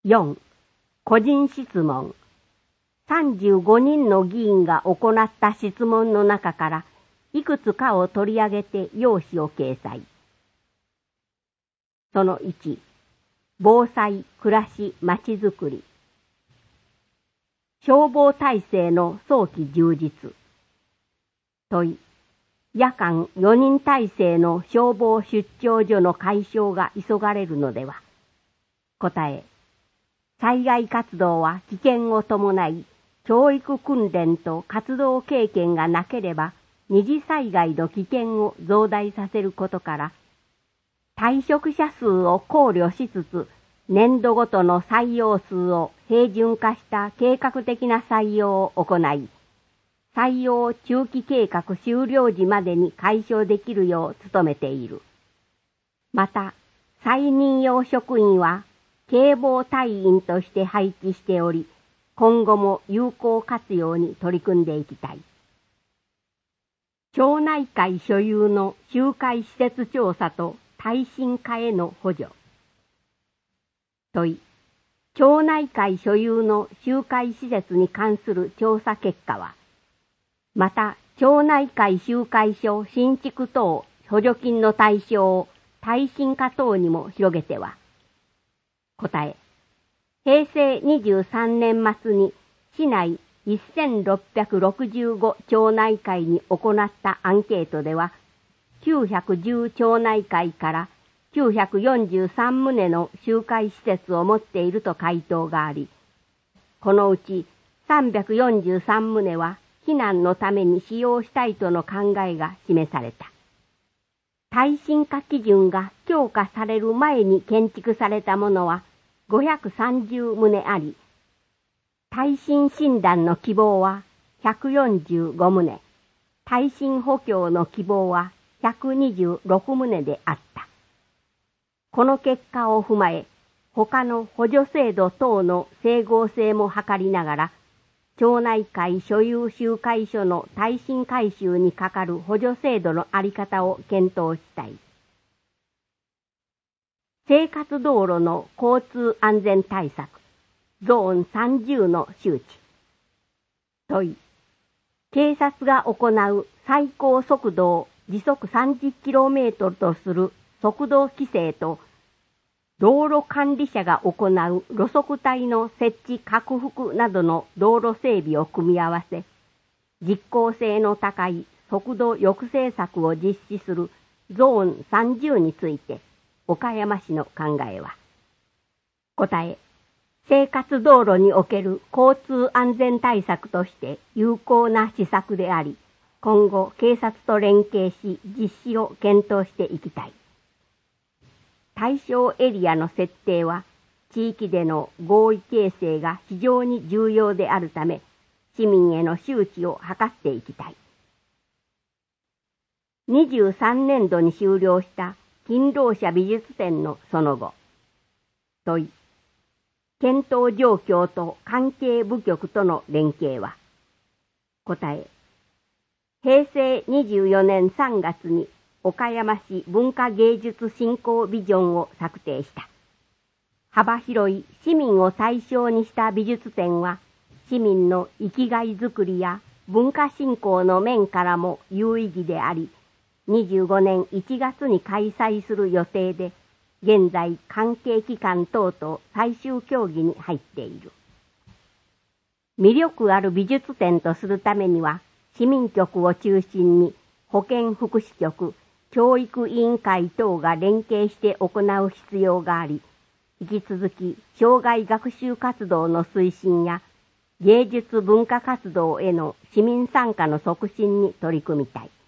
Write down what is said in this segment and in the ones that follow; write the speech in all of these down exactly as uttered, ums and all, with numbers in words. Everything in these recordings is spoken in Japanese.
よん. 個人質問。さんじゅうごにんの議員が行った質問の中からいくつかを取り上げて要旨を掲載。そのいち、防災、暮らし、まちづくり。消防体制の早期充実。問い、夜間よにん体制の消防出張所の解消が急がれるのでは。答え、災害活動は危険を伴い、教育訓練と活動経験がなければ、二次災害の危険を増大させることから、退職者数を考慮しつつ、年度ごとの採用数を平準化した計画的な採用を行い、採用中期計画終了時までに解消できるよう努めている。また、再任用職員は警防隊員として配置しており、今後も有効活用に取り組んでいきたい。町内会所有の集会施設調査と耐震化への補助。問い、町内会所有の集会施設に関する調査結果は、また町内会集会所新築等補助金の対象を耐震化等にも広げては。答え、へいせいにじゅうさんねん末に市内せんろっぴゃくろくじゅうご町内会に行ったアンケートでは、きゅうひゃくじゅう町内会からきゅうひゃくよんじゅうさんとうの集会施設を持っていると回答があり、このうちさんびゃくよんじゅうさんとうは避難のために使用したいとの考えが示された。耐震化基準が強化される前に建築されたものはごひゃくさんじゅうとうあり、耐震診断の希望はひゃくよんじゅうごとう、耐震補強の希望はひゃくにじゅうろくとうであった。この結果を踏まえ、他の補助制度等の整合性も図りながら、町内会所有集会所の耐震改修にかかる補助制度のあり方を検討したい。生活道路の交通安全対策、ゾーンさんじゅうの周知。問い、警察が行う最高速度を時速 さんじゅっキロメートル とする速度規制と、道路管理者が行う路側帯の設置拡幅などの道路整備を組み合わせ、実効性の高い速度抑制策を実施するゾーンさんじゅうについて、岡山市の考えは。答え、生活道路における交通安全対策として有効な施策であり、今後警察と連携し実施を検討していきたい。対象エリアの設定は地域での合意形成が非常に重要であるため、市民への周知を図っていきたい。にじゅうさんねんどに終了した勤労者美術展のその後。問い、検討状況と関係部局との連携は。答え、へいせいにじゅうよねんさんがつに岡山市文化芸術振興ビジョンを策定した。幅広い市民を対象にした美術展は、市民の生きがいづくりや文化振興の面からも有意義であり、にじゅうごねんいちがつに開催する予定で、現在関係機関等と最終協議に入っている。魅力ある美術展とするためには、市民局を中心に保健福祉局、教育委員会等が連携して行う必要があり、引き続き生涯学習活動の推進や芸術文化活動への市民参加の促進に取り組みたい。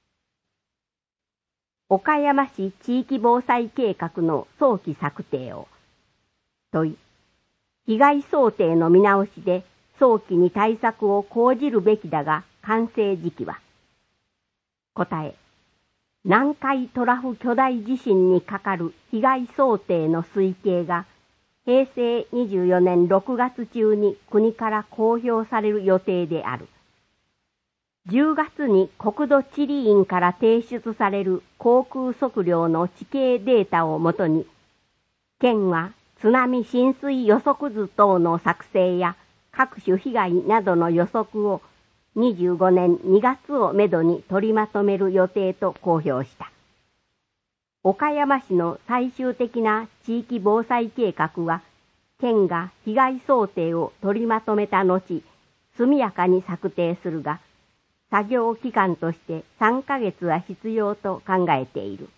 岡山市地域防災計画の早期策定を。問い、被害想定の見直しで早期に対策を講じるべきだが完成時期は。答え、南海トラフ巨大地震にかかる被害想定の推計がへいせいにじゅうよねんろくがつ中に国から公表される予定である。じゅうがつに国土地理院から提出される航空測量の地形データをもとに、県は津波浸水予測図等の作成や各種被害などの予測をにじゅうごねんにがつをめどに取りまとめる予定と公表した。岡山市の最終的な地域防災計画は、県が被害想定を取りまとめた後、速やかに策定するが、作業期間としてさんかげつは必要と考えている。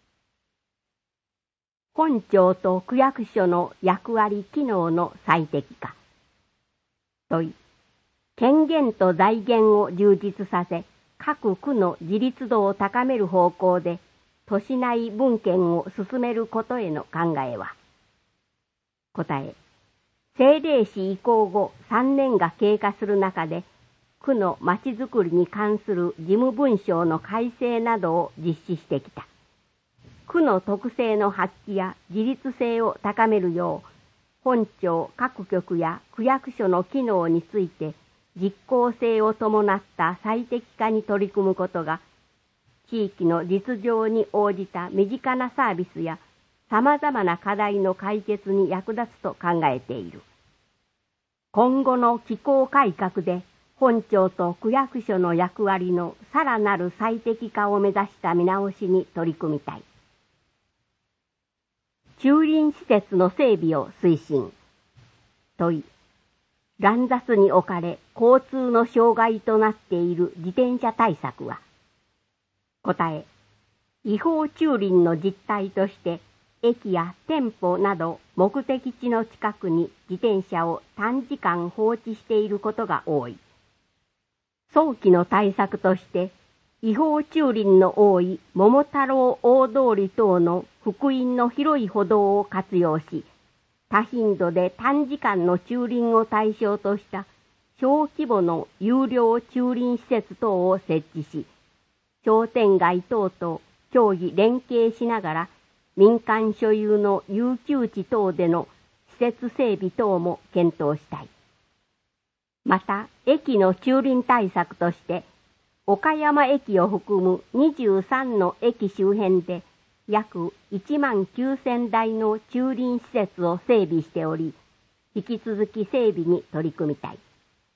本庁と区役所の役割機能の最適化。問い。権限と財源を充実させ、各区の自立度を高める方向で、都市内分権を進めることへの考えは。答え。政令市移行後さんねんが経過する中で、区のまちづくりに関する事務文書の改正などを実施してきた。区の特性の発揮や自立性を高めるよう、本庁各局や区役所の機能について実効性を伴った最適化に取り組むことが、地域の実情に応じた身近なサービスや様々な課題の解決に役立つと考えている。今後の機構改革で本庁と区役所の役割のさらなる最適化を目指した見直しに取り組みたい。駐輪施設の整備を推進。問い。乱雑に置かれ交通の障害となっている自転車対策は。答え。違法駐輪の実態として、駅や店舗など目的地の近くに自転車を短時間放置していることが多い。早期の対策として、違法駐輪の多い桃太郎大通り等の幅員の広い歩道を活用し、多頻度で短時間の駐輪を対象とした小規模の有料駐輪施設等を設置し、商店街等と協議連携しながら民間所有の遊休地等での施設整備等も検討したい。また、駅の駐輪対策として、岡山駅を含むにじゅうさんの駅周辺で約いちまんきゅうせんだいの駐輪施設を整備しており、引き続き整備に取り組みたい。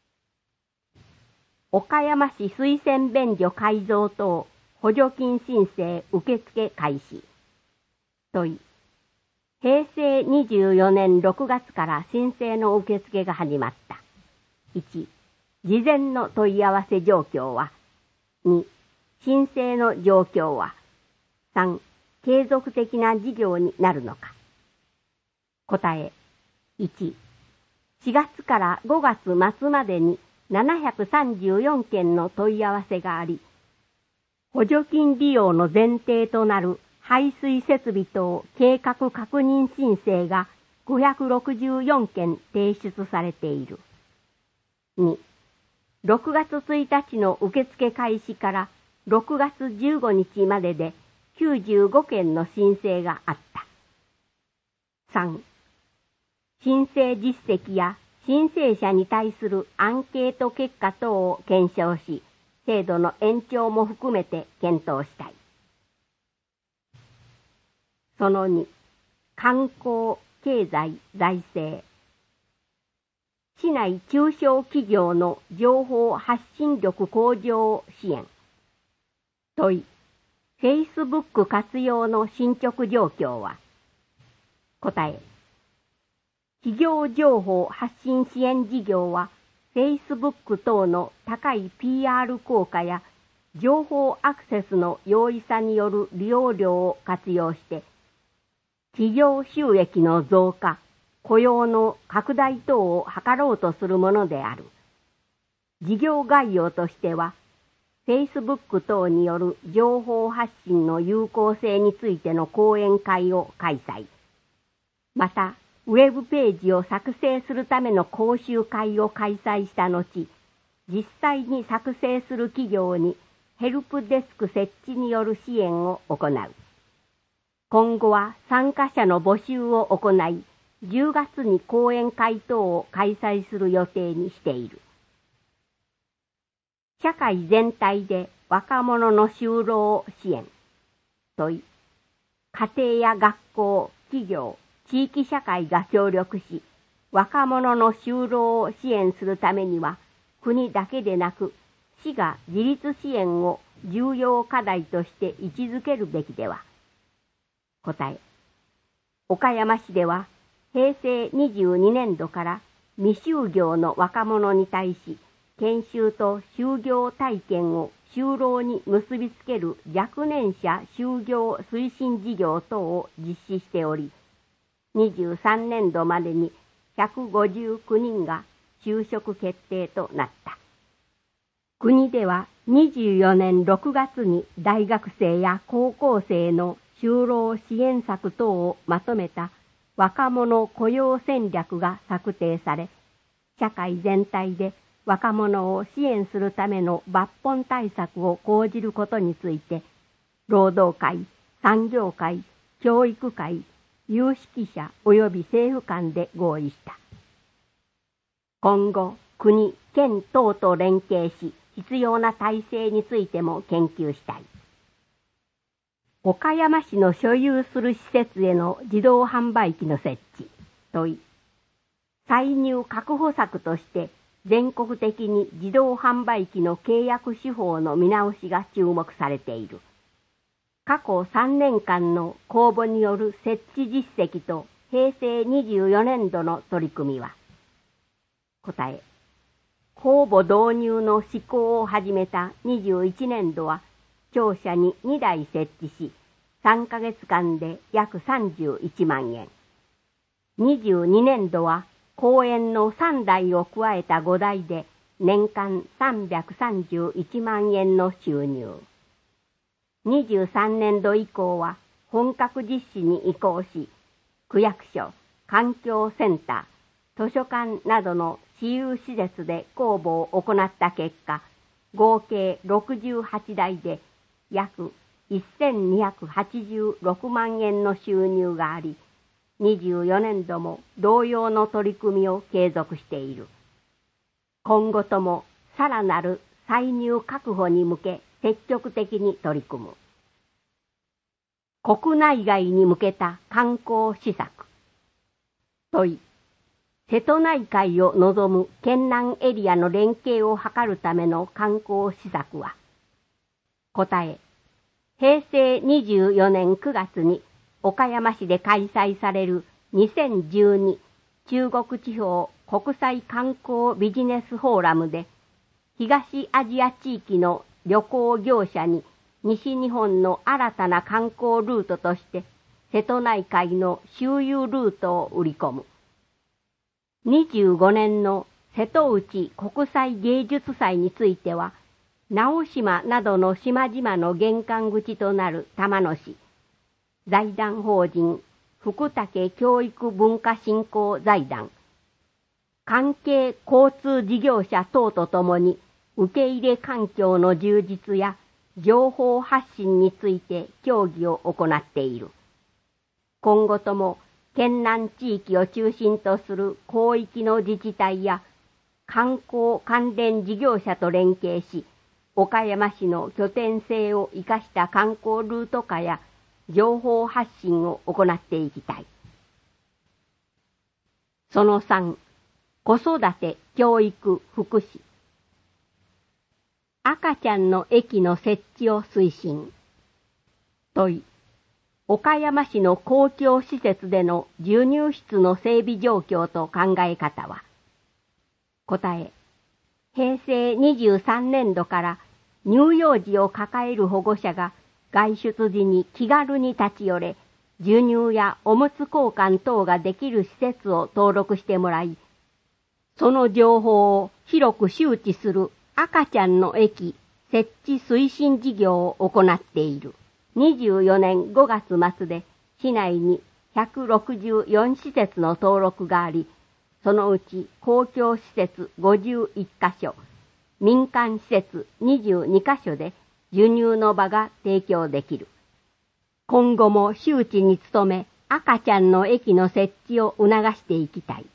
岡山市水洗便所改造等補助金申請受付開始。問い。へいせいにじゅうよねんろくがつから申請の受付が始まった。いち. 事前の問い合わせ状況は。に. 申請の状況は。さん. 継続的な事業になるのか。答え。いち. しがつからごがつまつまでにななひゃくさんじゅうよんけんの問い合わせがあり、補助金利用の前提となる排水設備等計画確認申請がごひゃくろくじゅうよんけん提出されている。に. ろくがつついたちの受付開始からろくがつじゅうごにちまでできゅうじゅうごけんの申請があった。さん. 申請実績や申請者に対するアンケート結果等を検証し、制度の延長も含めて検討したい。そのに、観光、経済、財政。市内中小企業の情報発信力向上支援。問い。Facebook 活用の進捗状況は。答え。企業情報発信支援事業は、Facebook 等の高い ピーアール 効果や情報アクセスの容易さによる利用料を活用して、企業収益の増加、雇用の拡大等を図ろうとするものである。事業概要としては、Facebook 等による情報発信の有効性についての講演会を開催。また、ウェブページを作成するための講習会を開催した後、実際に作成する企業にヘルプデスク設置による支援を行う。今後は参加者の募集を行い、じゅうがつに講演会等を開催する予定にしている。社会全体で若者の就労支援。問い。家庭や学校、企業、 地域社会が協力し、若者の就労を支援するためには、国だけでなく、市が自立支援を重要課題として位置づけるべきでは。答え。岡山市では、平成にじゅうにねんどから未就業の若者に対し、研修と就業体験を就労に結びつける若年者就業推進事業等を実施しており、にじゅうさんねんどまでにひゃくごじゅうきゅうにんが就職決定となった。国ではにじゅうよねんろくがつに大学生や高校生の就労支援策等をまとめた若者雇用戦略が策定され、社会全体で若者を支援するための抜本対策を講じることについて、労働界、産業界、教育界、有識者及び政府間で合意した。今後、国、県等と連携し、必要な体制についても研究したい。岡山市の所有する施設への自動販売機の設置。問い。歳入確保策として全国的に自動販売機の契約手法の見直しが注目されている。過去さんねんかんの公募による設置実績と平成にじゅうよねんどの取り組みは。答え。公募導入の施行を始めたにじゅういちねんどは、庁舎ににだい設置し、さんかげつかんで約さんじゅういちまんえん。にじゅうにねんどは、公園のさんだいを加えたごだいで、年間さんびゃくさんじゅういちまんえんの収入。にじゅうさんねんど以降は、本格実施に移行し、区役所、環境センター、図書館などの私有施設で公募を行った結果、合計ろくじゅうはちだいで約せんにひゃくはちじゅうろくまんえんの収入があり、にじゅうよねんども同様の取り組みを継続している。今後ともさらなる歳入確保に向け積極的に取り組む。国内外に向けた観光施策。問い。瀬戸内海を望む県南エリアの連携を図るための観光施策は。答え。平成にじゅうよねんくがつに岡山市で開催されるにせんじゅうに中国地方国際観光ビジネスフォーラムで、東アジア地域の旅行業者に西日本の新たな観光ルートとして瀬戸内海の周遊ルートを売り込む。にじゅうごねんの瀬戸内国際芸術祭については、直島などの島々の玄関口となる玉野市、財団法人福武教育文化振興財団、関係交通事業者等とともに受け入れ環境の充実や情報発信について協議を行っている。今後とも県南地域を中心とする広域の自治体や観光関連事業者と連携し、岡山市の拠点性を生かした観光ルート化や情報発信を行っていきたい。そのさん、子育て、教育、福祉。赤ちゃんの駅の設置を推進。問い。岡山市の公共施設での授乳室の整備状況と考え方は。答え。平成にじゅうさんねんどから乳幼児を抱える保護者が外出時に気軽に立ち寄れ、授乳やおむつ交換等ができる施設を登録してもらい、その情報を広く周知する赤ちゃんの駅設置推進事業を行っている。にじゅうよねんごがつまつで市内にひゃくろくじゅうよんしせつの登録があり、そのうち公共施設ごじゅういっかしょ、民間施設にじゅうにかしょで授乳の場が提供できる。今後も周知に努め、赤ちゃんの駅の設置を促していきたい。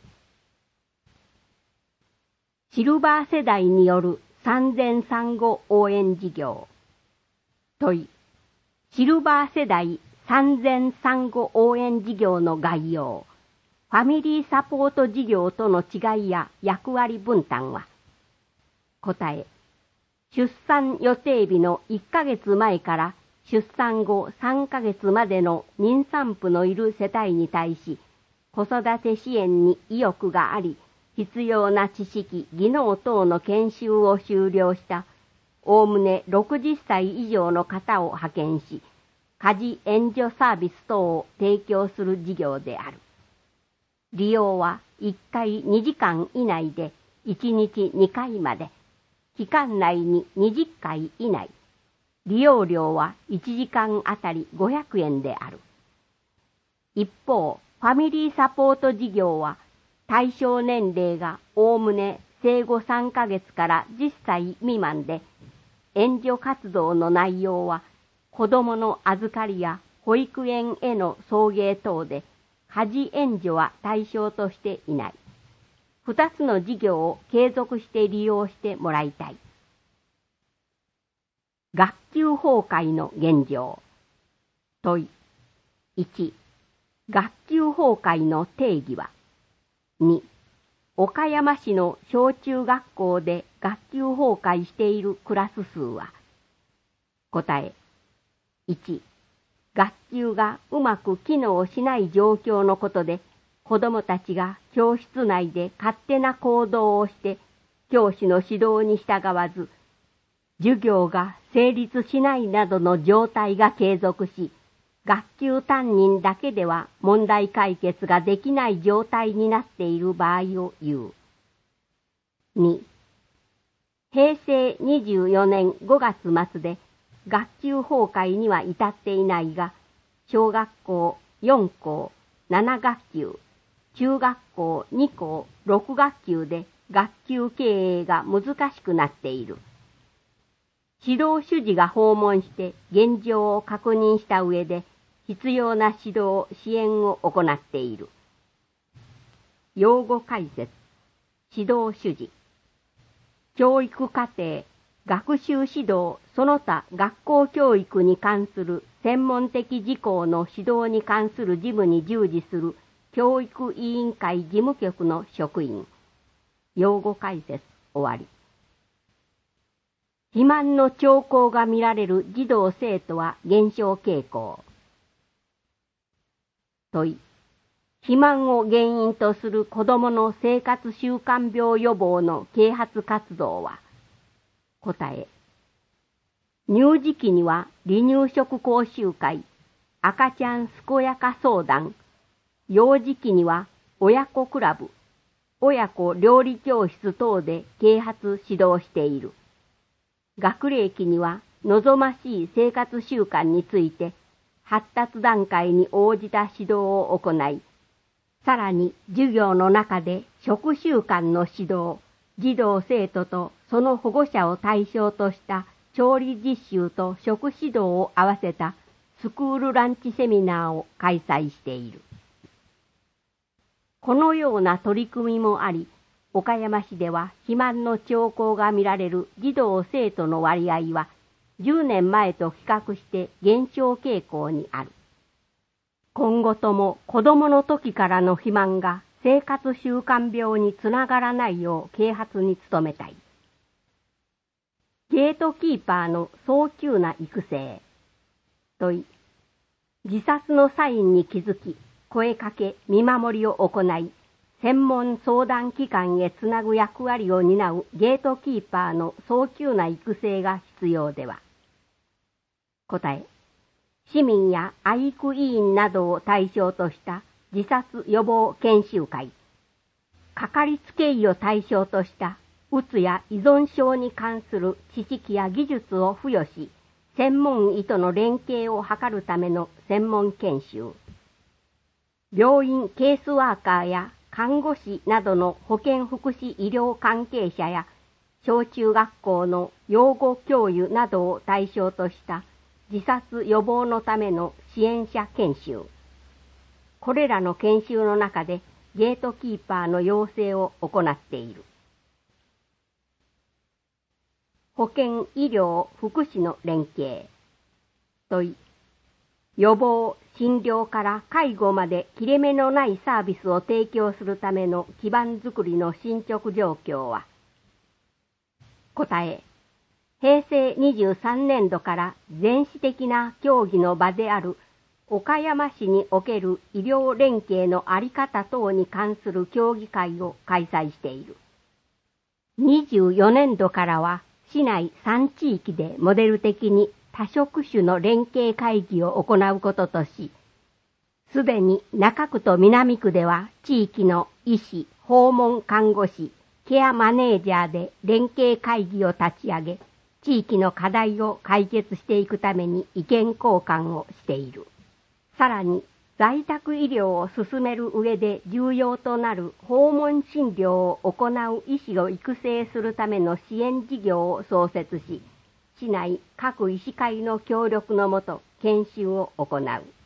シルバー世代による産前産後応援事業。問い。シルバー世代産前産後応援事業の概要、ファミリーサポート事業との違いや役割分担は、答え、出産予定日のいっかげつまえから出産後さんかげつまでの妊産婦のいる世帯に対し、子育て支援に意欲があり、必要な知識、技能等の研修を修了した、おおむねろくじゅっさい以上の方を派遣し、家事援助サービス等を提供する事業である。利用はいっかいにじかん以内でいちにちにかいまで、期間内ににじゅっかい以内。利用料はいちじかんあたりごひゃくえんである。一方、ファミリーサポート事業は、対象年齢がおおむね生後さんかげつからじゅっさい未満で、援助活動の内容は、子供の預かりや保育園への送迎等で、家事援助は対象としていない。二つの事業を継続して利用してもらいたい。学級崩壊の現状。問い。いち、学級崩壊の定義は。に、岡山市の小中学校で学級崩壊しているクラス数は。答え。いち、学級がうまく機能しない状況のことで、子どもたちが教室内で勝手な行動をして、教師の指導に従わず、授業が成立しないなどの状態が継続し、学級担任だけでは問題解決ができない状態になっている場合を言う。に、へいせいにじゅうよねんごがつ末で学級崩壊には至っていないが、小学校よんこう、なながっきゅう、中学校にこう、ろくがっきゅうで学級経営が難しくなっている。指導主事が訪問して現状を確認した上で必要な指導、支援を行っている。用語解説。指導主事。教育課程、学習指導、その他学校教育に関する専門的事項の指導に関する事務に従事する教育委員会事務局の職員。用語解説終わり。肥満の兆候が見られる児童生徒は減少傾向。問い。肥満を原因とする子どもの生活習慣病予防の啓発活動は。答え。乳児期には離乳食講習会、赤ちゃん健やか相談、幼児期には親子クラブ、親子料理教室等で啓発指導している。学齢期には望ましい生活習慣について発達段階に応じた指導を行い、さらに授業の中で食習慣の指導、児童生徒とその保護者を対象とした調理実習と食指導を合わせたスクールランチセミナーを開催している。このような取り組みもあり、岡山市では肥満の兆候が見られる児童生徒の割合はじゅうねんまえと比較して減少傾向にある。今後とも子供の時からの肥満が生活習慣病につながらないよう啓発に努めたい。ゲートキーパーの早急な育成。問い。自殺のサインに気づき、声かけ、見守りを行い、専門相談機関へつなぐ役割を担うゲートキーパーの早急な育成が必要では。答え。市民や愛育委員などを対象とした自殺予防研修会、かかりつけ医を対象としたうつや依存症に関する知識や技術を付与し、専門医との連携を図るための専門研修。病院ケースワーカーや看護師などの保健福祉医療関係者や小中学校の養護教諭などを対象とした自殺予防のための支援者研修。これらの研修の中でゲートキーパーの養成を行っている。保健医療福祉の連携。問い。 予防、診療から介護まで切れ目のないサービスを提供するための基盤づくりの進捗状況は。答え、へいせいにじゅうさんねんどから全市的な協議の場である岡山市における医療連携の在り方等に関する協議会を開催している。にじゅうよねんどからは市内さん地域でモデル的に多職種の連携会議を行うこととし、すでに中区と南区では地域の医師、訪問看護師、ケアマネージャーで連携会議を立ち上げ、地域の課題を解決していくために意見交換をしている。さらに、在宅医療を進める上で重要となる訪問診療を行う医師を育成するための支援事業を創設し、市内各医師会の協力のもと研修を行う。